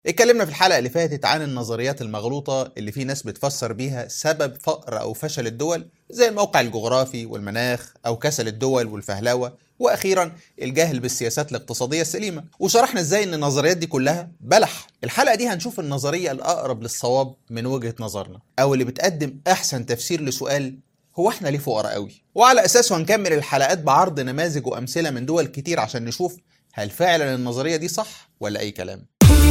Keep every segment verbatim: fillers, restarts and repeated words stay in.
اتكلمنا في الحلقة اللي فاتت عن النظريات المغلوطة اللي في ناس بتفسر بيها سبب فقر أو فشل الدول، زي الموقع الجغرافي والمناخ أو كسل الدول والفهلوة، وأخيرا الجهل بالسياسات الاقتصادية السليمة. وشرحنا ازاي ان النظريات دي كلها بلح. الحلقة دي هنشوف النظرية الأقرب للصواب من وجهة نظرنا، أو اللي بتقدم أحسن تفسير لسؤال هو احنا ليه فقراء قوي؟ وعلى أساسه هنكمل الحلقات بعرض نماذج وأمثلة من دول كتير عشان نشوف هل فعلا النظرية دي صح ولا أي كلام.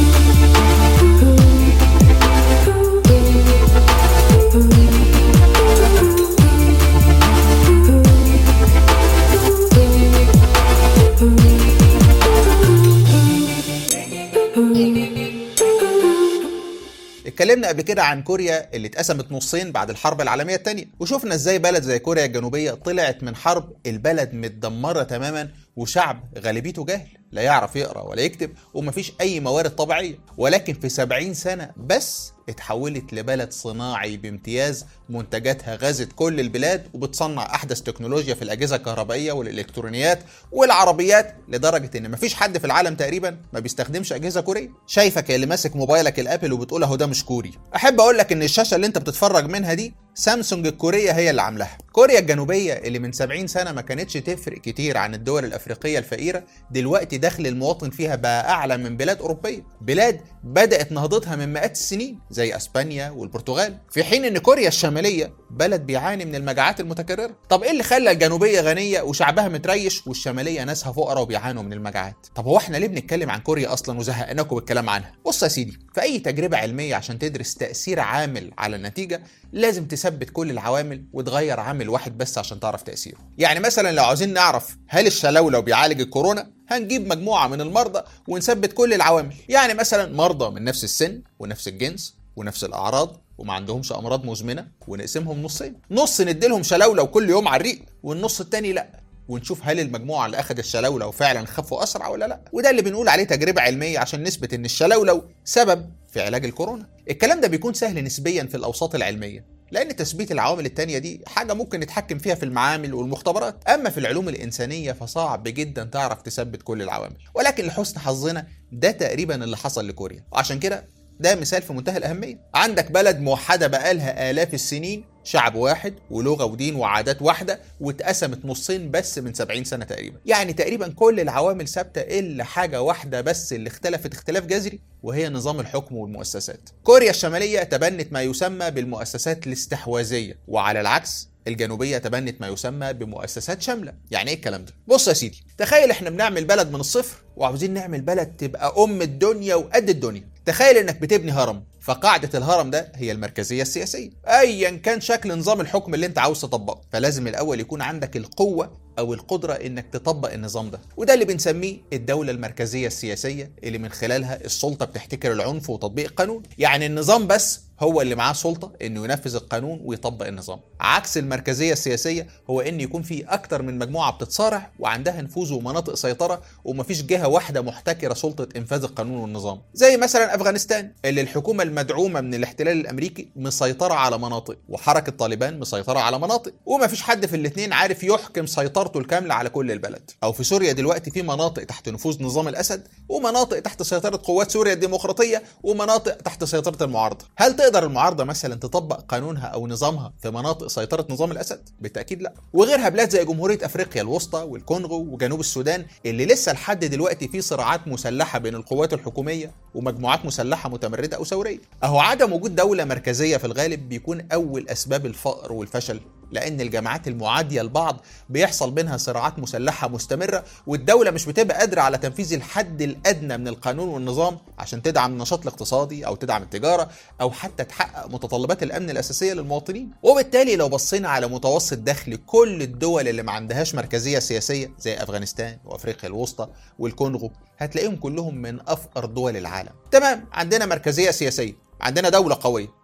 اتكلمنا قبل كده عن كوريا اللي اتقسمت نصين بعد الحرب العالمية الثانية، وشوفنا ازاي بلد زي كوريا الجنوبية طلعت من حرب البلد متدمرة تماما وشعب غالبيته جاهل لا يعرف يقرأ ولا يكتب ومفيش أي موارد طبيعية، ولكن في سبعين سنة بس اتحولت لبلد صناعي بامتياز، منتجاتها غزت كل البلاد وبتصنع أحدث تكنولوجيا في الأجهزة الكهربائية والإلكترونيات والعربيات، لدرجة إن مفيش حد في العالم تقريبا ما بيستخدمش أجهزة كورية. شايفك اللي ماسك موبايلك الأبل وبتقول أهو ده مش كوري. أحب أقول لك إن الشاشة اللي أنت بتتفرج منها دي سامسونج الكورية هي اللي عاملاها. كوريا الجنوبية اللي من سبعين سنة ما كانتش تفرق كتير عن الدول الأفريقية الفقيرة، دلوقتي دخل المواطن فيها بقى أعلى من بلاد أوروبية، بلاد بدأت نهضتها من مئات السنين زي أسبانيا والبرتغال، في حين إن كوريا الشمالية بلد بيعاني من المجاعات المتكررة. طب إيه اللي خلى الجنوبية غنية وشعبها متريش والشمالية ناسها فقراء وبيعانوا من المجاعات؟ طب هو إحنا ليه بنتكلم عن كوريا أصلا وزهقناكم بالكلام عنها؟ بص يا سيدي، في أي تجربة علمية عشان تدرس تأثير عامل على النتيجة لازم تثبت كل العوامل وتغير عامل واحد بس عشان تعرف تأثيره. يعني مثلا لو عاوزين نعرف هل الشلولو بيعالج الكورونا، هنجيب مجموعة من المرضى ونثبت كل العوامل. يعني مثلا مرضى من نفس السن ونفس الجنس ونفس الأعراض وما عندهمش أمراض مزمنة، ونقسمهم نصين، نص نديلهم شلولو كل يوم على الريق والنص التاني لأ، ونشوف هل المجموعة اللي أخذت الشلولو فعلا خفوا أسرع ولا لأ. وده اللي بنقول عليه تجربة علمية عشان نثبت إن الشلولو سبب في علاج الكورونا. الكلام ده بيكون سهل نسبيا في الأوساط العلمية، لأن تثبيت العوامل التانية دي حاجة ممكن نتحكم فيها في المعامل والمختبرات. أما في العلوم الإنسانية فصعب جدا تعرف تثبت كل العوامل، ولكن لحسن حظنا ده تقريبا اللي حصل لكوريا. وعشان كده ده مثال في منتهى الأهمية. عندك بلد موحدة بقالها آلاف السنين، شعب واحد ولغة ودين وعادات واحدة، واتقسمت نصين بس من سبعين سنة تقريبا. يعني تقريبا كل العوامل ثابتة إلا حاجة واحدة بس اللي اختلفت اختلاف جذري، وهي نظام الحكم والمؤسسات. كوريا الشمالية تبنت ما يسمى بالمؤسسات الاستحواذية، وعلى العكس الجنوبية تبنت ما يسمى بمؤسسات شاملة. يعني ايه الكلام ده؟ بص يا سيدي، تخيل احنا بنعمل بلد من الصفر وعاوزين نعمل بلد تبقى أم الدنيا وقد الدنيا. تخيل انك بتبني هرم، فقاعدة الهرم ده هي المركزية السياسية، ايا كان شكل نظام الحكم اللي انت عاوز تطبقه، فلازم الاول يكون عندك القوة او القدرة انك تطبق النظام ده، وده اللي بنسميه الدولة المركزية السياسية، اللي من خلالها السلطة بتحتكر العنف وتطبيق القانون. يعني النظام بس هو اللي معاه سلطة انه ينفذ القانون ويطبق النظام، عكس المركزية السياسية هو ان يكون في اكتر من مجموعة بتتصارع وعندها نفوذ ومناطق سيطرة، ومفيش جهة واحدة محتكرة سلطة انفاذ القانون والنظام. زي مثلا افغانستان اللي الحكومة المدعومة من الاحتلال الامريكي مسيطرة على مناطق، وحركة طالبان مسيطرة على مناطق، ومفيش حد في الاثنين عارف يحكم سيطرته الكاملة على كل البلد. او في سوريا دلوقتي في مناطق تحت نفوذ نظام الاسد، ومناطق تحت سيطرة قوات سوريا الديمقراطية، ومناطق تحت سيطرة المعارضة. هل تقدر المعارضة مثلا تطبق قانونها او نظامها في مناطق سيطرة نظام الاسد؟ بالتأكيد لا. وغيرها بلاد زي جمهورية افريقيا الوسطى والكونغو وجنوب السودان اللي لسه لحد دلوقتي في صراعات مسلحة بين القوات الحكومية ومجموعات مسلحة متمردة او ثورية. اهو عدم وجود دولة مركزية في الغالب بيكون اول اسباب الفقر والفشل، لأن الجماعات المعادية لبعض بيحصل بينها صراعات مسلحة مستمرة، والدولة مش بتبقى قادرة على تنفيذ الحد الأدنى من القانون والنظام عشان تدعم النشاط الاقتصادي أو تدعم التجارة أو حتى تحقق متطلبات الأمن الأساسية للمواطنين. وبالتالي لو بصينا على متوسط دخل كل الدول اللي ما عندهاش مركزية سياسية زي أفغانستان وأفريقيا الوسطى والكونغو، هتلاقيهم كلهم من أفقر دول العالم. تمام، عندنا مركزية سياسية، عندنا دولة قوية،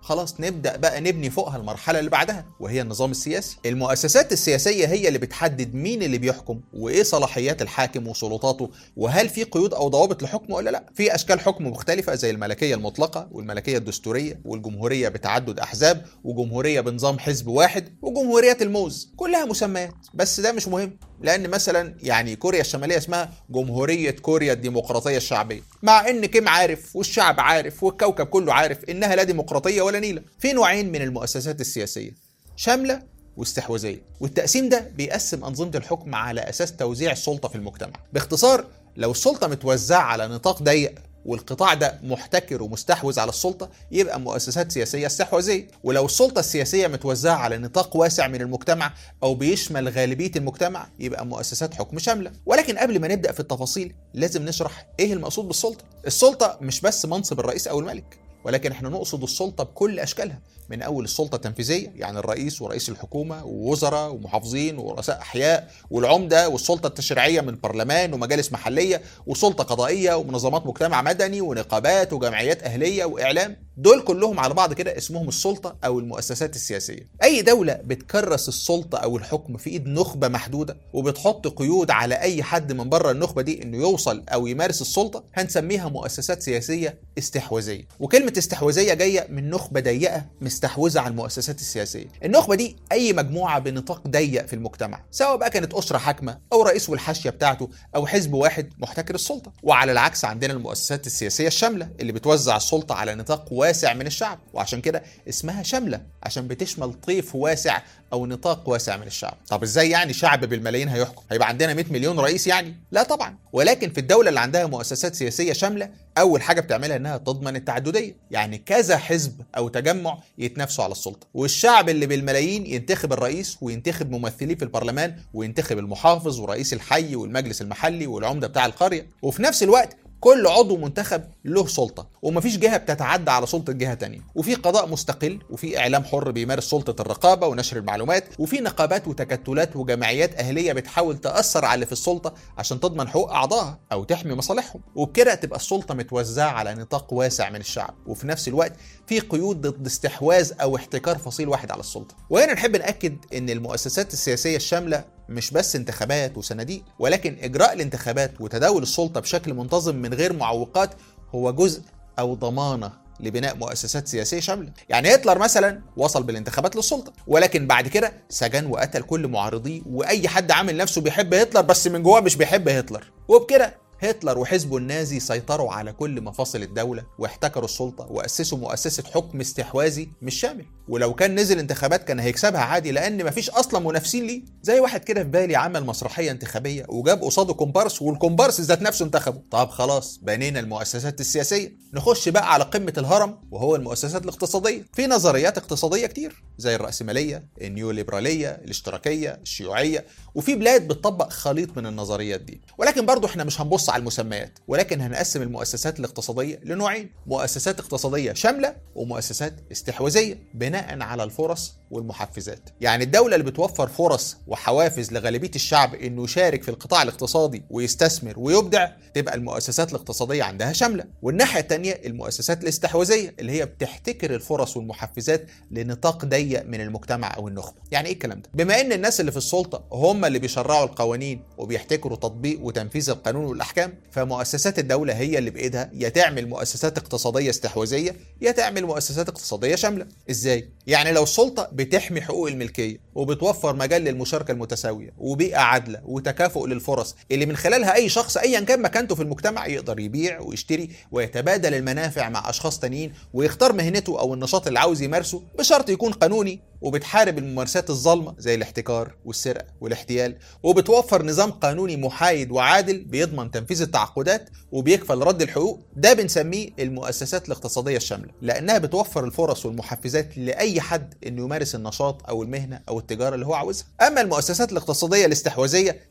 خلاص نبدأ بقى نبني فوقها المرحلة اللي بعدها وهي النظام السياسي. المؤسسات السياسية هي اللي بتحدد مين اللي بيحكم وايه صلاحيات الحاكم وسلطاته، وهل في قيود او ضوابط لحكمه ولا لا. في اشكال حكم مختلفة زي الملكية المطلقة والملكية الدستورية والجمهورية بتعدد احزاب وجمهورية بنظام حزب واحد وجمهورية الموز، كلها مسميات بس ده مش مهم، لان مثلا يعني كوريا الشمالية اسمها جمهورية كوريا الديمقراطية الشعبية، مع ان كيم عارف والشعب عارف والكوكب كله عارف انها لا ديمقراطية ولا نيلة. في نوعين من المؤسسات السياسية، شاملة واستحواذية، والتقسيم ده بيقسم أنظمة الحكم على أساس توزيع السلطة في المجتمع. باختصار لو السلطة متوزعة على نطاق ضيق والقطاع ده محتكر ومستحوذ على السلطة يبقى مؤسسات سياسية استحواذية، ولو السلطة السياسية متوزعة على نطاق واسع من المجتمع أو بيشمل غالبية المجتمع يبقى مؤسسات حكم شاملة. ولكن قبل ما نبدأ في التفاصيل لازم نشرح إيه المقصود بالسلطة. السلطة مش بس منصب الرئيس أو الملك، ولكن احنا نقصد السلطة بكل أشكالها، من أول السلطة التنفيذية يعني الرئيس ورئيس الحكومة ووزراء ومحافظين ورؤساء أحياء والعمدة، والسلطة التشريعية من برلمان ومجالس محلية، وسلطة قضائية ومنظمات مجتمع مدني ونقابات وجمعيات أهلية وإعلام. دول كلهم على بعض كده اسمهم السلطة أو المؤسسات السياسية. أي دولة بتكرس السلطة أو الحكم في إيد نخبة محدودة وبتحط قيود على أي حد من بره النخبة دي إنه يوصل أو يمارس السلطة هنسميها مؤسسات سياسية استحواذية. وكلمة استحواذية جاية من نخبة ضيقة مستحوذة على المؤسسات السياسية. النخبة دي أي مجموعة بنطاق ضيق في المجتمع، سواء بقى كانت أسرة حاكمة أو رئيس والحاشية بتاعته أو حزب واحد محتكر السلطة. وعلى العكس عندنا المؤسسات السياسية الشاملة اللي بتوزع السلطة على نطاق واسع من الشعب، وعشان كده اسمها شاملة عشان بتشمل طيف واسع أو نطاق واسع من الشعب. طب إزاي يعني شعب بالملايين هيحكم؟ هيبقى عندنا مئة مليون رئيس يعني؟ لا طبعا. ولكن في الدولة اللي عندها مؤسسات سياسية شاملة أول حاجة بتعملها إنها تضمن التعددية، يعني كذا حزب أو تجمع يتنافسوا على السلطة، والشعب اللي بالملايين ينتخب الرئيس وينتخب ممثليه في البرلمان وينتخب المحافظ ورئيس الحي والمجلس المحلي والعمدة بتاع القرية. وفي نفس الوقت كل عضو منتخب له سلطة ومفيش جهة بتتعدى على سلطة جهة تانية، وفي قضاء مستقل، وفي إعلام حر بيمارس سلطة الرقابة ونشر المعلومات، وفي نقابات وتكتلات وجمعيات أهلية بتحاول تأثر على اللي في السلطة عشان تضمن حقوق أعضائها أو تحمي مصالحهم. وبكده تبقى السلطة متوزعة على نطاق واسع من الشعب، وفي نفس الوقت في قيود ضد استحواذ أو احتكار فصيل واحد على السلطة. وهنا نحب نأكد إن المؤسسات السياسية الشاملة مش بس انتخابات وصناديق، ولكن إجراء الانتخابات وتداول السلطة بشكل منتظم من غير معوقات هو جزء أو ضمانة لبناء مؤسسات سياسية شاملة. يعني هتلر مثلا وصل بالانتخابات للسلطة، ولكن بعد كده سجن وقتل كل معارضيه وأي حد عامل نفسه بيحب هتلر بس من جواه مش بيحب هتلر. وبكده هتلر وحزبه النازي سيطروا على كل مفاصل الدولة واحتكروا السلطة وأسسوا مؤسسة حكم استحواذي مش شامل. ولو كان نزل انتخابات كان هيكسبها عادي لأن مفيش أصلا منافسين ليه. زي واحد كده في بالي عمل مسرحية انتخابية وجاب قصاده كومبارس والكومبارس ذات نفسه انتخبه. طب خلاص بنينا المؤسسات السياسية، نخش بقى على قمة الهرم وهو المؤسسات الاقتصادية. في نظريات اقتصادية كتير زي الرأسمالية، النيوليبرالية، الاشتراكية، الشيوعية، وفي بلاد بتطبق خليط من النظريات دي. ولكن برضو احنا مش هنبص على المسميات، ولكن هنقسم المؤسسات الاقتصادية لنوعين: مؤسسات اقتصادية شاملة ومؤسسات استحواذية بناء على الفرص والمحفزات. يعني الدولة اللي بتوفر فرص وحوافز لغالبية الشعب انه يشارك في القطاع الاقتصادي ويستثمر ويبدع تبقى المؤسسات الاقتصادية عندها شاملة. والناحية التانية المؤسسات الاستحواذية اللي هي بتحتكر الفرص والمحفزات لنطاق ضيق من المجتمع او النخبة. يعني ايه الكلام ده؟ بما ان الناس اللي في السلطة هم اللي بيشرعوا القوانين وبيحتكروا تطبيق وتنفيذ القانون والاحكام، فمؤسسات الدولة هي اللي بايدها يا تعمل مؤسسات اقتصادية استحواذية يا تعمل مؤسسات اقتصادية شاملة. ازاي؟ يعني لو السلطة بتحمي حقوق الملكية وبتوفر مجال للمشاركة المتساوية وبيئة عادلة وتكافؤ للفرص اللي من خلالها اي شخص ايا كان مكانته في المجتمع يقدر يبيع ويشتري ويتبادل المنافع مع اشخاص تانيين ويختار مهنته او النشاط اللي عاوز يمارسه بشرط يكون قانوني، وبتحارب الممارسات الظالمة زي الاحتكار والسرقة والاحتيال، وبتوفر نظام قانوني محايد وعادل بيضمن تنفيذ التعاقدات وبيكفل رد الحقوق، ده بنسميه المؤسسات الاقتصادية الشاملة، لأنها بتوفر الفرص والمحفزات لأي حد إنه يمارس النشاط أو المهنة أو التجارة اللي هو عاوزها. أما المؤسسات الاقتصادية الاستحواذية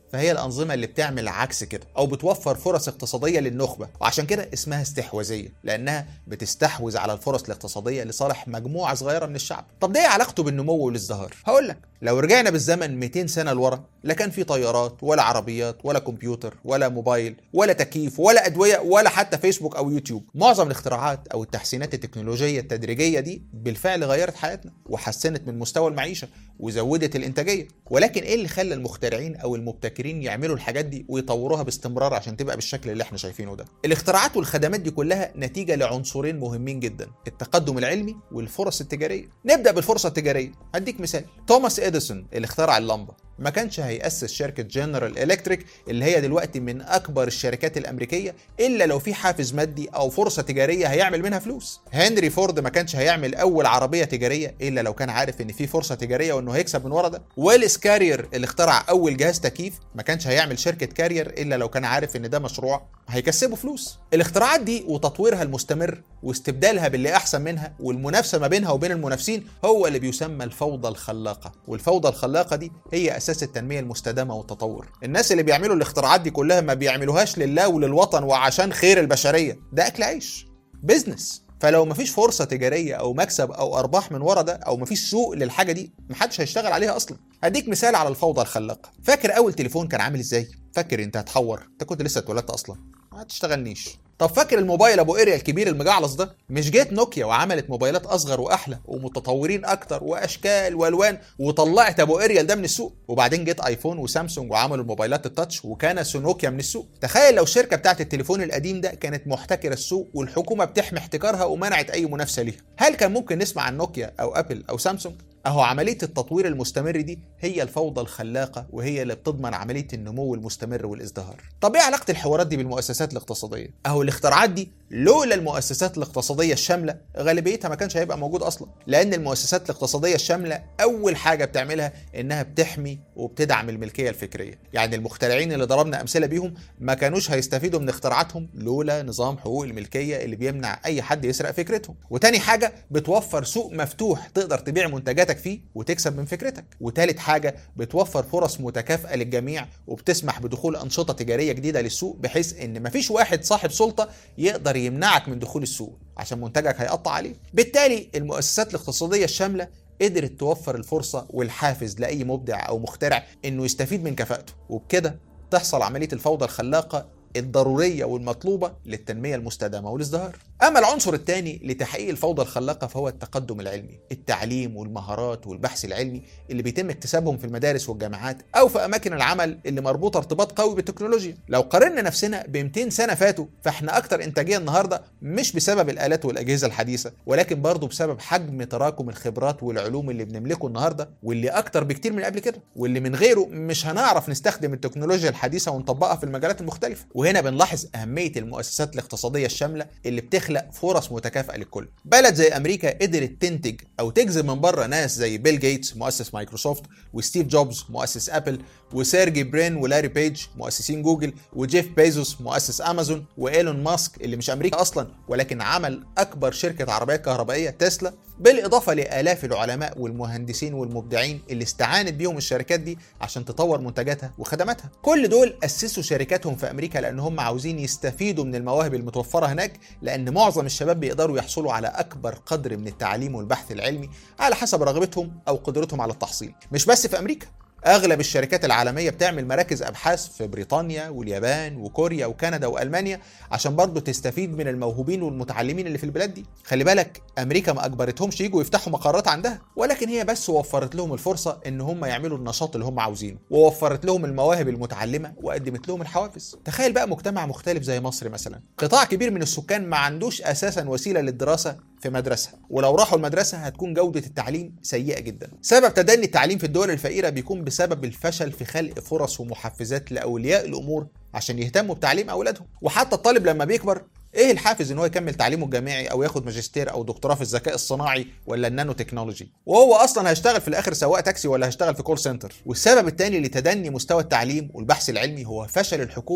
فهي الأنظمة اللي بتعمل عكس كده أو بتوفر فرص اقتصادية للنخبة، وعشان كده اسمها استحواذية لأنها بتستحوذ على الفرص الاقتصادية لصالح مجموعة صغيرة من الشعب. طب ده ايه علاقته بالنمو والازدهار؟ هقول لك، لو رجعنا بالزمن مئتين سنة لورا لا كان في طيارات ولا عربيات ولا كمبيوتر ولا موبايل ولا تكييف ولا أدوية ولا حتى فيسبوك أو يوتيوب. معظم الاختراعات أو التحسينات التكنولوجية التدريجية دي بالفعل غيرت حياتنا وحسنت من مستوى المعيشة وزودت الإنتاجية، ولكن ايه اللي خلى المخترعين أو المبتكرين يعملوا الحاجات دي ويطوروها باستمرار عشان تبقى بالشكل اللي احنا شايفينه ده؟ الاختراعات والخدمات دي كلها نتيجة لعنصرين مهمين جدا، التقدم العلمي والفرص التجارية. نبدأ بالفرصة التجارية. هديك مثال، توماس إديسون اللي اخترع اللمبة ما كانش هيأسس شركة جنرال إلكتريك اللي هي دلوقتي من أكبر الشركات الأمريكية إلا لو في حافز مادي أو فرصة تجارية هيعمل منها فلوس. هنري فورد ما كانش هيعمل أول عربية تجارية إلا لو كان عارف إن في فرصة تجارية وإنه هيكسب من ورا ده. ويلس كارير اللي اخترع أول جهاز تكييف ما كانش هيعمل شركة كارير إلا لو كان عارف إن ده مشروع هيكسبه فلوس. الاختراعات دي وتطويرها المستمر واستبدالها باللي أحسن منها والمنافسة ما بينها وبين المنافسين هو اللي بيسمى الفوضى الخلاقة، والفوضى الخلاقة دي هي أساس التنمية المستدامة والتطور. الناس اللي بيعملوا الاختراعات دي كلها ما بيعملوهاش لله وللوطن وعشان خير البشرية، ده أكل عيش، بيزنس. فلو مفيش فرصة تجارية أو مكسب أو أرباح من ورا ده أو مفيش سوق للحاجة دي محدش هيشتغل عليها أصلا. هديك مثال على الفوضى الخلاقة. فاكر أول تليفون كان عامل إزاي؟ فاكر أنت هتحور؟ أنت كنت لسه اتولدت أصلا، ما هتشتغلنيش. طب فاكر الموبايل ابو اريا الكبير المجعلص ده؟ مش جيت نوكيا وعملت موبايلات اصغر واحلى ومتطورين اكتر واشكال والوان وطلعت ابو اريال ده من السوق، وبعدين جيت ايفون وسامسونج وعملوا الموبايلات التاتش وكنسوا نوكيا من السوق. تخيل لو الشركه بتاعت التليفون القديم ده كانت محتكره السوق والحكومه بتحمي احتكارها ومنعت اي منافسه ليها، هل كان ممكن نسمع عن نوكيا او ابل او سامسونج؟ اهو عمليه التطوير المستمر دي هي الفوضى الخلاقه وهي اللي بتضمن عمليه النمو المستمر والازدهار. طب ايه علاقه الحوارات دي بالمؤسسات الاقتصاديه؟ اهو الاختراعات دي لولا المؤسسات الاقتصاديه الشامله غالبيتها ما كانش هيبقى موجود اصلا، لان المؤسسات الاقتصاديه الشامله اول حاجه بتعملها انها بتحمي وبتدعم الملكيه الفكريه. يعني المخترعين اللي ضربنا امثله بيهم ما كانوش هيستفيدوا من اختراعاتهم لولا نظام حقوق الملكيه اللي بيمنع اي حد يسرق فكرتهم. وتاني حاجه بتوفر سوق مفتوح تقدر تبيع منتجاتك فيه وتكسب من فكرتك. وتالت حاجه بتوفر فرص متكافئه للجميع وبتسمح بدخول انشطه تجاريه جديده للسوق، بحيث ان مفيش واحد صاحب سلطه يقدر يمنعك من دخول السوق عشان منتجك هيقطع عليه. بالتالي المؤسسات الاقتصاديه الشامله قدرت توفر الفرصه والحافز لاي مبدع او مخترع انه يستفيد من كفاءته، وبكده تحصل عمليه الفوضى الخلاقه الضرورية والمطلوبة للتنمية المستدامة والازدهار. أما العنصر الثاني لتحقيق الفوضى الخلاقة فهو التقدم العلمي، التعليم والمهارات والبحث العلمي اللي بيتم اكتسابهم في المدارس والجامعات أو في أماكن العمل اللي مربوطة ارتباط قوي بالتكنولوجيا. لو قارنا نفسنا ب مئتين سنة فاتوا فإحنا أكتر إنتاجية النهاردة، مش بسبب الآلات والأجهزة الحديثة ولكن برضو بسبب حجم تراكم الخبرات والعلوم اللي بنملكه النهاردة، واللي أكتر بكتير من قبل كده، واللي من غيره مش هنعرف نستخدم التكنولوجيا الحديثة ونطبقها في المجالات المختلفة. وهنا بنلاحظ أهمية المؤسسات الاقتصادية الشاملة اللي بتخلق فرص متكافئة للكل. بلد زي أمريكا قدرت تنتج أو تجذب من بره ناس زي بيل جيتس مؤسس مايكروسوفت، وستيف جوبز مؤسس أبل، وسيرجي برين ولاري بيج مؤسسين جوجل، وجيف بيزوس مؤسس أمازون، وإيلون ماسك اللي مش أمريكا أصلا ولكن عمل أكبر شركة عربية كهربائية تسلا، بالإضافة لآلاف العلماء والمهندسين والمبدعين اللي استعانت بيهم الشركات دي عشان تطور منتجاتها وخدماتها. كل دول أسسوا شركاتهم في أمريكا لأنهم عاوزين يستفيدوا من المواهب المتوفرة هناك، لأن معظم الشباب بيقدروا يحصلوا على أكبر قدر من التعليم والبحث العلمي على حسب رغبتهم أو قدرتهم على التحصيل. مش بس في أمريكا، أغلب الشركات العالمية بتعمل مراكز أبحاث في بريطانيا واليابان وكوريا وكندا وألمانيا عشان برضو تستفيد من الموهوبين والمتعلمين اللي في البلاد دي. خلي بالك أمريكا ما أجبرتهمش يجوا يفتحوا مقرات عندها، ولكن هي بس وفرت لهم الفرصة إن هم يعملوا النشاط اللي هم عاوزينه، ووفرت لهم المواهب المتعلمة وقدمت لهم الحوافز. تخيل بقى مجتمع مختلف زي مصر مثلا، قطاع كبير من السكان ما عندوش أساسا وسيلة للدراسة في مدرسة، ولو راحوا المدرسة هتكون جودة التعليم سيئة جدا. سبب تدني التعليم في الدول الفقيرة بيكون بسبب الفشل في خلق فرص ومحفزات لأولياء الأمور عشان يهتموا بتعليم أولادهم. وحتى الطالب لما بيكبر ايه الحافز ان هو يكمل تعليمه الجامعي او ياخد ماجستير او دكتوراه في الذكاء الصناعي ولا النانو تكنولوجي، وهو اصلا هيشتغل في الاخر سواق تاكسي ولا هيشتغل في كول سنتر. والسبب الثاني لتدني مستوى التعليم والبحث العلمي هو فشل الحكومة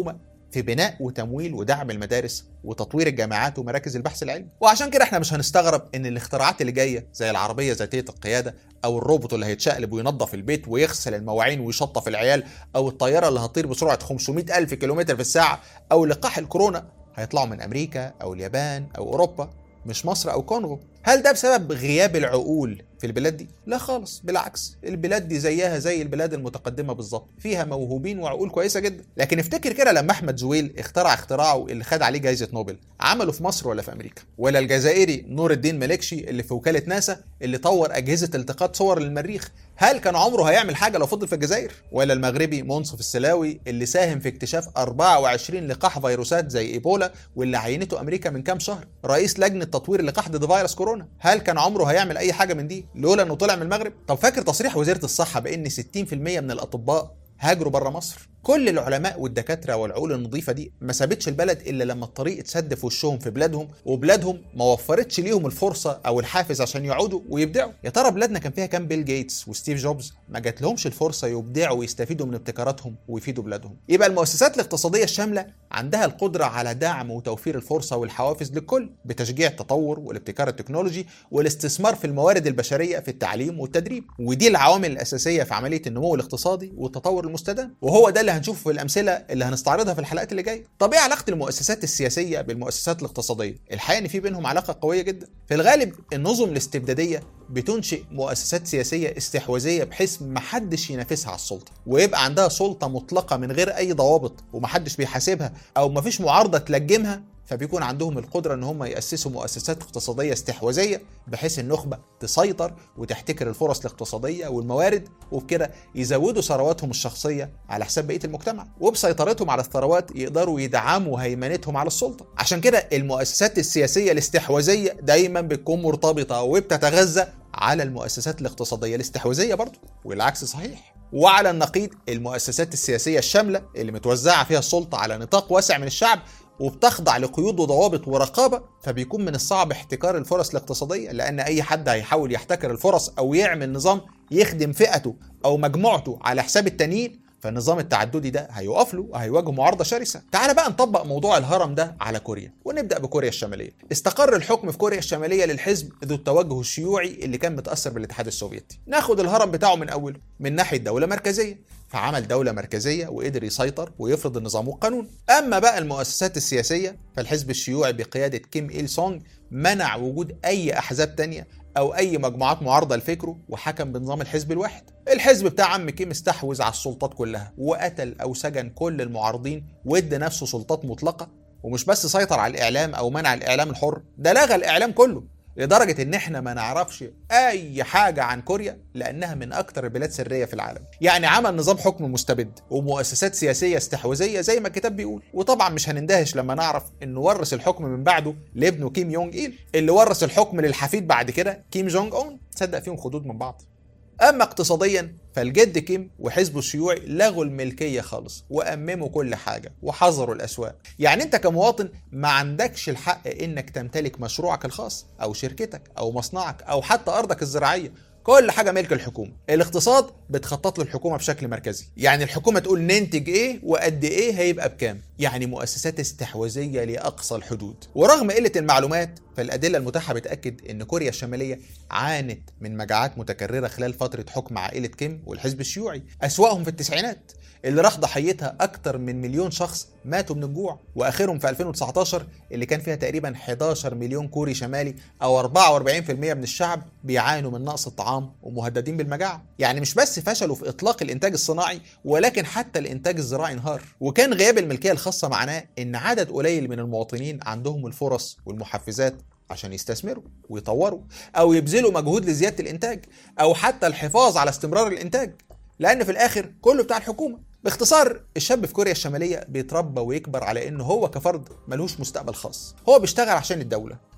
في بناء وتمويل ودعم المدارس وتطوير الجامعات ومراكز البحث العلمي. وعشان كده احنا مش هنستغرب ان الاختراعات اللي جايه زي العربيه ذاتيه القياده، او الروبوت اللي هيتشقلب وينظف البيت ويغسل المواعين ويشطف العيال، او الطياره اللي هتطير بسرعه خمسمائة ألف كيلومتر في الساعه، او لقاح الكورونا هيطلعوا من امريكا او اليابان او اوروبا، مش مصر او كونغو. هل ده بسبب غياب العقول في البلاد دي؟ لا خالص، بالعكس، البلاد دي زيها زي البلاد المتقدمه بالظبط، فيها موهوبين وعقول كويسه جدا. لكن افتكر كده لما احمد زويل اخترع اختراعه اللي خد عليه جائزه نوبل، عمله في مصر ولا في امريكا؟ ولا الجزائري نور الدين ملكشي اللي في وكاله ناسا اللي طور اجهزه التقاط صور للمريخ، هل كان عمره هيعمل حاجه لو فضل في الجزائر؟ ولا المغربي منصف السلاوي اللي ساهم في اكتشاف أربعة وعشرين لقاح فيروسات زي ايبولا واللي عينته امريكا من كام شهر رئيس لجنه تطوير اللقاح ضد فيروس كورونا، هل كان عمره هيعمل اي حاجه من دي لولا انه طلع من المغرب؟ طب فاكر تصريح وزيره الصحه بان ستين في المية من الاطباء هاجروا بره مصر؟ كل العلماء والدكاتره والعقول النظيفه دي ما سابتش البلد الا لما الطريق اتسد في وشهم في بلادهم، وبلادهم ما وفرتش ليهم الفرصه او الحافز عشان يقعدوا ويبدعوا. يا ترى بلادنا كان فيها كام بيل جيتس وستيف جوبز ما جات لهمش الفرصه يبدعوا ويستفيدوا من ابتكاراتهم ويفيدوا بلادهم؟ يبقى المؤسسات الاقتصاديه الشامله عندها القدره على دعم وتوفير الفرصه والحوافز للكل بتشجيع التطور والابتكار التكنولوجي والاستثمار في الموارد البشريه في التعليم والتدريب، ودي العوامل الاساسيه في عمليه النمو الاقتصادي والتطور المستدام، وهو ده اللي هنشوفه في الامثله اللي هنستعرضها في الحلقات اللي جايه. طب ايه علاقه المؤسسات السياسيه بالمؤسسات الاقتصاديه؟ الحقيقه ان في بينهم علاقه قويه جدا. في الغالب النظم الاستبداديه بتنشئ مؤسسات سياسيه استحواذيه بحيث محدش ينافسها على السلطه، ويبقى عندها سلطه مطلقه من غير اي ضوابط ومحدش بيحاسبها او مفيش معارضه تلجمها، فبيكون عندهم القدرة ان هم يأسسوا مؤسسات اقتصادية استحواذية بحيث النخبة تسيطر وتحتكر الفرص الاقتصادية والموارد، وبكده يزودوا ثرواتهم الشخصية على حساب بقية المجتمع، وبسيطرتهم على الثروات يقدروا يدعموا هيمنتهم على السلطة. عشان كده المؤسسات السياسية الاستحواذية دايما بتكون مرتبطة وبتتغذى على المؤسسات الاقتصادية الاستحواذية برضو، والعكس صحيح. وعلى النقيض المؤسسات السياسية الشاملة اللي متوزعة فيها السلطة على نطاق واسع من الشعب وبتخضع لقيود وضوابط ورقابة، فبيكون من الصعب احتكار الفرص الاقتصادية، لأن أي حد هيحاول يحتكر الفرص أو يعمل نظام يخدم فئته أو مجموعته على حساب التانيين، فالنظام التعددي ده هيقف له وهيواجه معارضة شرسة. تعال بقى نطبق موضوع الهرم ده على كوريا، ونبدأ بكوريا الشمالية. استقر الحكم في كوريا الشمالية للحزب ذو التوجه الشيوعي اللي كان متأثر بالاتحاد السوفيتي. ناخد الهرم بتاعه من أوله، من ناحية دولة مركزية، فعمل دولة مركزية وقدر يسيطر ويفرض النظام والقانون. أما بقى المؤسسات السياسية فالحزب الشيوعي بقيادة كيم إيل سونج منع وجود أي أحزاب تانية أو أي مجموعات معارضة لفكره، وحكم بنظام الحزب الواحد. الحزب بتاع عم كيم استحوذ على السلطات كلها وقتل أو سجن كل المعارضين وادى نفسه سلطات مطلقة، ومش بس سيطر على الإعلام أو منع الإعلام الحر، ده لغى الإعلام كله، لدرجة ان احنا ما نعرفش اي حاجة عن كوريا لانها من اكتر البلاد سرية في العالم. يعني عمل نظام حكم مستبد ومؤسسات سياسية استحواذية زي ما الكتاب بيقول. وطبعا مش هنندهش لما نعرف انه ورث الحكم من بعده لابنه كيم يونج إيل اللي ورث الحكم للحفيد بعد كده كيم جونج اون. تصدق فيهم خدود من بعض. اما اقتصاديا فالجد كيم وحزبه الشيوعي لغوا الملكية خالص وأمموا كل حاجة وحظروا الأسواق. يعني أنت كمواطن ما عندكش الحق إنك تمتلك مشروعك الخاص أو شركتك أو مصنعك أو حتى أرضك الزراعية، كل حاجة ملك الحكومة. الاقتصاد بتخطط له الحكومة بشكل مركزي، يعني الحكومة تقول ننتج ايه وقد ايه هيبقى بكام، يعني مؤسسات استحواذية لأقصى الحدود. ورغم قلة المعلومات فالأدلة المتاحة بتأكد ان كوريا الشمالية عانت من مجاعات متكررة خلال فترة حكم عائلة كيم والحزب الشيوعي، أسوأهم في التسعينات اللي راح ضحيتها أكتر من مليون شخص ماتوا من الجوع، وآخرهم في ألفين وتسعتاشر اللي كان فيها تقريبا حداشر مليون كوري شمالي أو أربعة وأربعين بالمية من الشعب بيعانوا من نقص الطعام ومهددين بالمجاعة. يعني مش بس فشلوا في إطلاق الإنتاج الصناعي ولكن حتى الإنتاج الزراعي انهار. وكان غياب الملكية الخاصة معناه إن عدد قليل من المواطنين عندهم الفرص والمحفزات عشان يستثمروا ويطوروا أو يبذلوا مجهود لزيادة الإنتاج أو حتى الحفاظ على استمرار الإنتاج، لأن في الآخر كله بتاع الحكومة. باختصار الشاب في كوريا الشمالية بيتربى ويكبر على إنه هو كفرد ملوش مستقبل خاص، هو بيشتغل عشان الدولة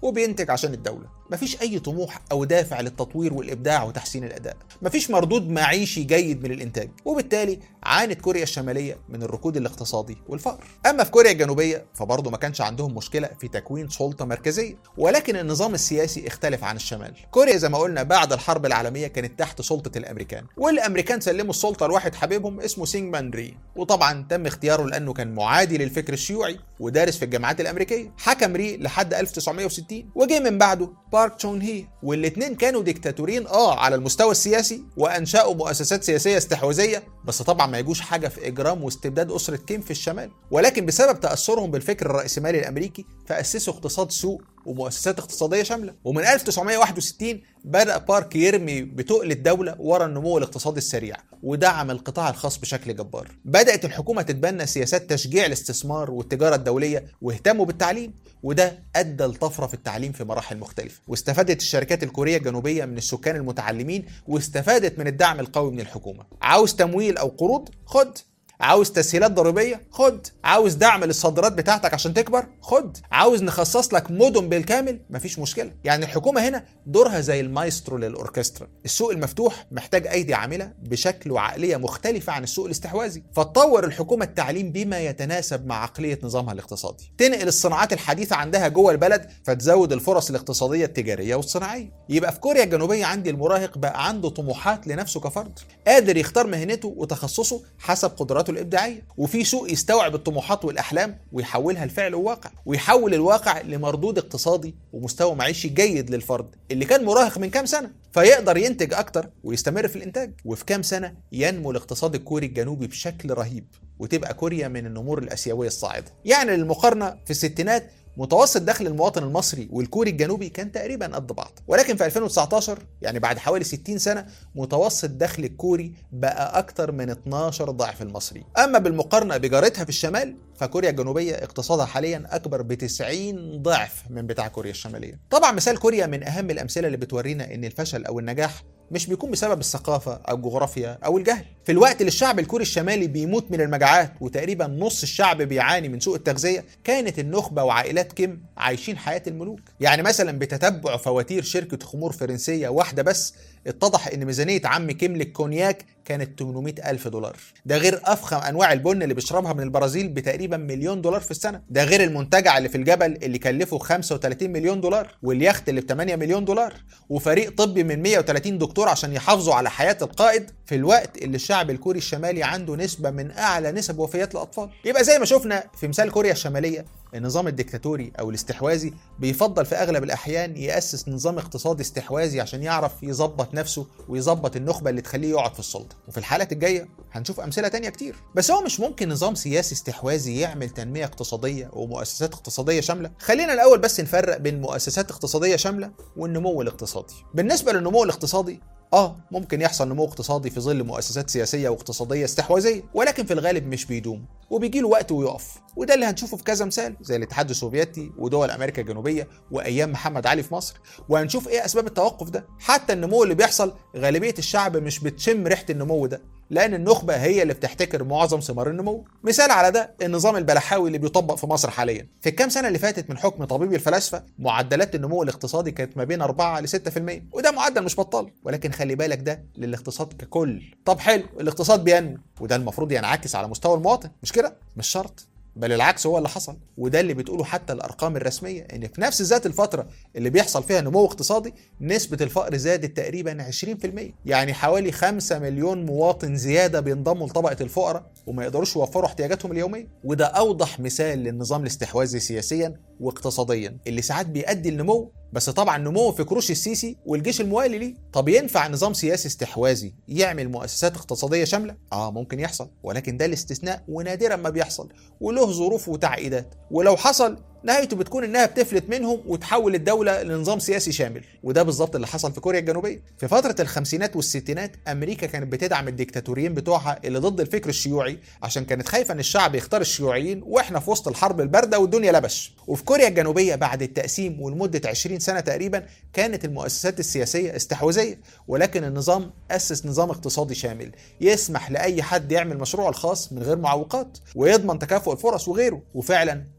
وبينتج عشان الدولة. مفيش أي طموح أو دافع للتطوير والإبداع وتحسين الأداء، مفيش مردود معيشي جيد من الإنتاج، وبالتالي عانت كوريا الشمالية من الركود الاقتصادي والفقر. أما في كوريا الجنوبية فبرضه ما كانش عندهم مشكلة في تكوين سلطة مركزية، ولكن النظام السياسي اختلف عن الشمال. كوريا زي ما قلنا بعد الحرب العالمية كانت تحت سلطة الأمريكان، والأمريكان سلموا السلطة لواحد حبيبهم اسمه سينجمان ري، وطبعا تم اختياره لأنه كان معادي للفكر الشيوعي ودارس في الجامعات الأمريكية. حكم ري لحد ألف وتسعمائة وستين، وجه من بعده بارك تشون هي، والاثنين كانوا ديكتاتورين اه على المستوى السياسي وانشأوا مؤسسات سياسية استحواذية، بس طبعا ما يجوش حاجة في إجرام واستبداد أسرة كيم في الشمال. ولكن بسبب تأثرهم بالفكر الرأسمالي الأمريكي فأسسوا اقتصاد سوق ومؤسسات اقتصادية شاملة. ومن ألف وتسعمائة وواحد وستين بدأ بارك يرمي بتقل الدولة ورا النمو الاقتصادي السريع، ودعم القطاع الخاص بشكل جبار. بدأت الحكومة تتبنى سياسات تشجيع الاستثمار والتجارة الدولية، واهتموا بالتعليم، وده أدى لطفرة في التعليم في مراحل مختلفة. واستفادت الشركات الكورية الجنوبية من السكان المتعلمين، واستفادت من الدعم القوي من الحكومة. عاوز تمويل أو قروض؟ خد. عاوز تسهيلات ضريبية؟ خد. عاوز دعم للصادرات بتاعتك عشان تكبر؟ خد. عاوز نخصص لك مدن بالكامل؟ مفيش مشكلة. يعني الحكومة هنا دورها زي المايسترو للأوركسترا. السوق المفتوح محتاج أيدي عاملة بشكل وعقلية مختلفة عن السوق الاستحواذي، فتطور الحكومة التعليم بما يتناسب مع عقلية نظامها الاقتصادي. تنقل الصناعات الحديثة عندها جوه البلد فتزود الفرص الاقتصادية التجارية والصناعية. يبقى في كوريا الجنوبية عندي المراهق بقى عنده طموحات لنفسه كفرد، قادر يختار مهنته وتخصصه حسب قدراته الإبداعية، وفي سوق يستوعب الطموحات والأحلام ويحولها لفعل وواقع، ويحول الواقع لمردود اقتصادي ومستوى معيشي جيد للفرد اللي كان مراهق من كام سنة، فيقدر ينتج أكتر ويستمر في الإنتاج. وفي كام سنة ينمو الاقتصاد الكوري الجنوبي بشكل رهيب، وتبقى كوريا من النمور الآسيوية الصاعدة. يعني للمقارنة في الستينات متوسط دخل المواطن المصري والكوري الجنوبي كان تقريبا قد بعض، ولكن في ألفين وتسعتاشر يعني بعد حوالي ستين سنة متوسط دخل الكوري بقى أكتر من اتناشر ضعف المصري. أما بالمقارنة بجارتها في الشمال فكوريا الجنوبية اقتصادها حاليا أكبر ب تسعين ضعف من بتاع كوريا الشمالية. طبعا مثال كوريا من أهم الأمثلة اللي بتورينا إن الفشل أو النجاح مش بيكون بسبب الثقافة أو الجغرافيا أو الجهل. في الوقت اللي الشعب الكوري الشمالي بيموت من المجاعات وتقريبا نص الشعب بيعاني من سوء التغذية، كانت النخبة وعائلات كيم عايشين حياة الملوك. يعني مثلا بتتبع فواتير شركة خمور فرنسية واحدة بس اتضح ان ميزانية عم كيم للكونياك كانت ثمانمائة ألف دولار، ده غير افخم انواع البن اللي بيشربها من البرازيل بتقريبا مليون دولار في السنة، ده غير المنتجع اللي في الجبل اللي كلفه خمسة وثلاثين مليون دولار، واليخت اللي ب ثمانية مليون دولار، وفريق طبي من مائة وثلاثين دكتور عشان يحافظوا على حياة القائد، في الوقت اللي الشعب الكوري الشمالي عنده نسبة من اعلى نسب وفيات الاطفال. يبقى زي ما شفنا في مثال كوريا الشمالية، النظام الديكتاتوري او الاستحواذي بيفضل في اغلب الاحيان ياسس نظام اقتصادي استحواذي عشان يعرف يظبط نفسه ويظبط النخبه اللي تخليه يقعد في السلطه. وفي الحالات الجايه هنشوف امثله تانية كتير. بس هو مش ممكن نظام سياسي استحواذي يعمل تنميه اقتصاديه ومؤسسات اقتصاديه شامله؟ خلينا الاول بس نفرق بين مؤسسات اقتصاديه شامله والنمو الاقتصادي. بالنسبه للنمو الاقتصادي اه ممكن يحصل نمو اقتصادي في ظل مؤسسات سياسيه واقتصاديه استحواذيه، ولكن في الغالب مش بيدوم وبيجي له وقت ويقف، وده اللي هنشوفه في كذا مثال زي الاتحاد السوفيتي ودول امريكا الجنوبيه وايام محمد علي في مصر، وهنشوف ايه اسباب التوقف ده. حتى النمو اللي بيحصل غالبيه الشعب مش بتشم ريحه النمو ده، لان النخبه هي اللي بتحتكر معظم ثمار النمو. مثال على ده النظام البلحاوي اللي بيطبق في مصر حاليا. في الكام سنه اللي فاتت من حكم طبيب الفلاسفه معدلات النمو الاقتصادي كانت ما بين أربعة ل ستة بالمئة، وده معدل مش بطال، ولكن خلي بالك ده للاقتصاد ككل. طب حلو، الاقتصاد بينمو وده المفروض ينعكس على مستوى المواطن، مش كده؟ مش شرط، بل العكس هو اللي حصل، وده اللي بتقوله حتى الارقام الرسميه، ان في نفس ذات الفتره اللي بيحصل فيها نمو اقتصادي نسبه الفقر زادت تقريبا عشرين بالمئة، يعني حوالي خمسة مليون مواطن زياده بينضموا لطبقه الفقراء وما يقدروش يوفروا احتياجاتهم اليوميه. وده اوضح مثال للنظام الاستحواذي سياسيا واقتصاديا اللي ساعات بيؤدي النمو، بس طبعا نمو في كروش السيسي والجيش الموالي ليه. طب ينفع نظام سياسي استحواذي يعمل مؤسسات اقتصاديه شامله؟ اه ممكن يحصل، ولكن ده الاستثناء ونادرا ما بيحصل وله ظروف وتعقيدات، ولو حصل نهايته بتكون انها بتفلت منهم وتحول الدوله لنظام سياسي شامل، وده بالظبط اللي حصل في كوريا الجنوبيه. في فتره الخمسينات والستينات امريكا كانت بتدعم الديكتاتوريين بتوعها اللي ضد الفكر الشيوعي عشان كانت خايفه ان الشعب يختار الشيوعيين واحنا في وسط الحرب البارده والدنيا لبش. وفي كوريا الجنوبيه بعد التقسيم ولمده عشرين سنه تقريبا كانت المؤسسات السياسيه استحواذيه، ولكن النظام اسس نظام اقتصادي شامل يسمح لاي حد يعمل مشروعه الخاص من غير معوقات ويضمن تكافؤ الفرص وغيره، وفعلا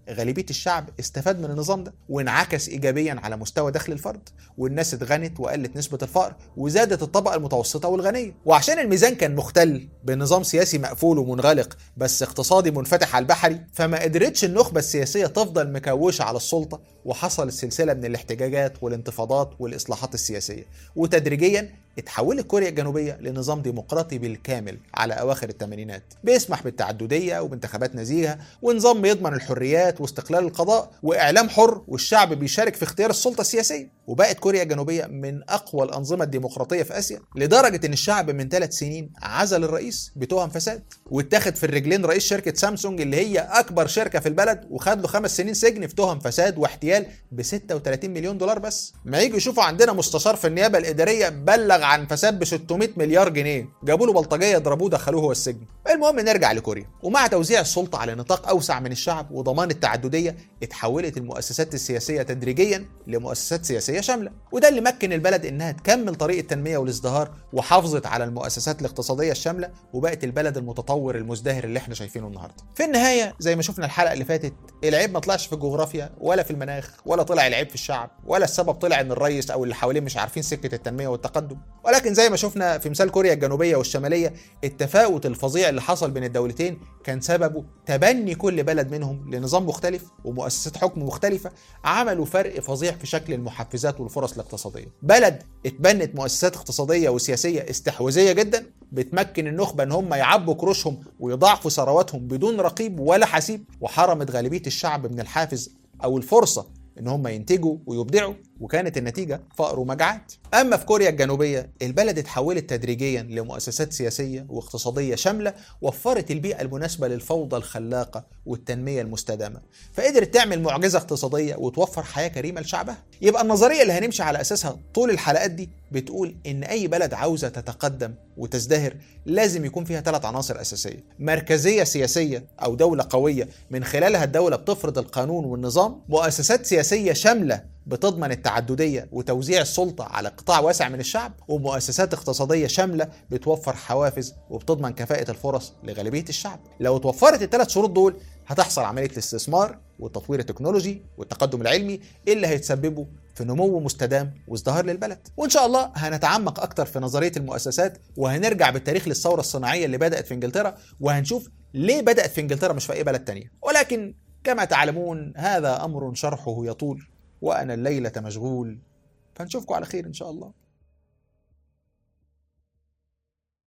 غالبية الشعب استفاد من النظام ده وانعكس إيجابيا على مستوى دخل الفرد، والناس اتغنت وقلت نسبة الفقر وزادت الطبقة المتوسطة والغنية. وعشان الميزان كان مختل بنظام سياسي مقفول ومنغلق بس اقتصادي منفتح على البحري، فما قدرتش النخبة السياسية تفضل مكوشة على السلطة، وحصلت سلسلة من الاحتجاجات والانتفاضات والإصلاحات السياسية، وتدريجيا اتحولت كوريا الجنوبية لنظام ديمقراطي بالكامل على أواخر الثمانينات بيسمح بالتعددية وبانتخابات نزيهة ونظام بيضمن الحريات واستقلال القضاء وإعلام حر، والشعب بيشارك في اختيار السلطة السياسية. وبقت كوريا الجنوبية من أقوى الأنظمة الديمقراطية في آسيا، لدرجة إن الشعب من ثلاث سنين عزل الرئيس بتهم فساد، واتخذ في الرجلين رئيس شركة سامسونج اللي هي أكبر شركة في البلد وخد له خمس سنين سجن في تهم فساد واحتيال ب ستة وثلاثين مليون دولار بس. ما يجوا يشوفوا عندنا مستشار في النيابة الإدارية بلغ عن فساد ب ستمائة مليار جنيه، جابوا له بلطجيه ضربوه دخلوه هو السجن. المهم نرجع لكوريا، ومع توزيع السلطه على نطاق اوسع من الشعب وضمان التعدديه اتحولت المؤسسات السياسيه تدريجيا لمؤسسات سياسيه شامله، وده اللي مكن البلد انها تكمل طريق التنميه والازدهار، وحافظت على المؤسسات الاقتصاديه الشامله، وبقت البلد المتطور المزدهر اللي احنا شايفينه النهارده. في النهايه زي ما شفنا الحلقه اللي فاتت، العيب ما طلعش في الجغرافيا ولا في المناخ، ولا طلع العيب في الشعب، ولا السبب طلع ان الرئيس او اللي حواليه مش عارفين سكه التنميه والتقدم، ولكن زي ما شفنا في مثال كوريا الجنوبية والشمالية، التفاوت الفظيع اللي حصل بين الدولتين كان سببه تبني كل بلد منهم لنظام مختلف ومؤسسات حكم مختلفة عملوا فرق فظيع في شكل المحفزات والفرص الاقتصادية. بلد اتبنت مؤسسات اقتصادية وسياسية استحواذية جدا بتمكن النخبة ان هم يعبوا كروشهم ويضاعفوا ثرواتهم بدون رقيب ولا حسيب، وحرمت غالبية الشعب من الحافز او الفرصة ان هم ينتجوا ويبدعوا، وكانت النتيجة فقر ومجاعات. اما في كوريا الجنوبية، البلد اتحولت تدريجيا لمؤسسات سياسية واقتصادية شاملة وفرت البيئة المناسبة للفوضى الخلاقة والتنمية المستدامة، فقدرت تعمل معجزة اقتصادية وتوفر حياة كريمة لشعبها. يبقى النظرية اللي هنمشي على اساسها طول الحلقات دي بتقول ان اي بلد عاوزة تتقدم وتزدهر لازم يكون فيها ثلاث عناصر اساسية: مركزية سياسية او دولة قوية من خلالها الدولة بتفرض القانون والنظام، مؤسسات سياسية شاملة بتضمن التعددية وتوزيع السلطة على قطاع واسع من الشعب، ومؤسسات اقتصادية شاملة بتوفر حوافز وبتضمن كفاءة الفرص لغالبية الشعب. لو توفرت الثلاث شروط دول هتحصل عملية الاستثمار والتطوير التكنولوجي والتقدم العلمي اللي هيتسببوا في نمو مستدام وازدهار للبلد. وإن شاء الله هنتعمق أكتر في نظرية المؤسسات، وهنرجع بالتاريخ للثورة الصناعية اللي بدأت في إنجلترا، وهنشوف ليه بدأت في إنجلترا مش في أي بلد تانية. ولكن كما تعلمون هذا أمر شرحه يطول، وأنا الليلة مشغول، فنشوفكم على خير إن شاء الله.